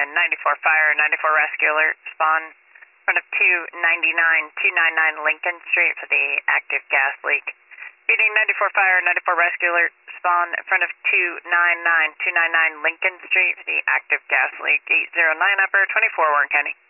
94 fire, 94 rescue alert, spawn in front of 299 Lincoln Street for the active gas leak. Feeding 94 fire, 94 rescue alert, spawn in front of 299 Lincoln Street for the active gas leak. 809 upper, 24 Warren County.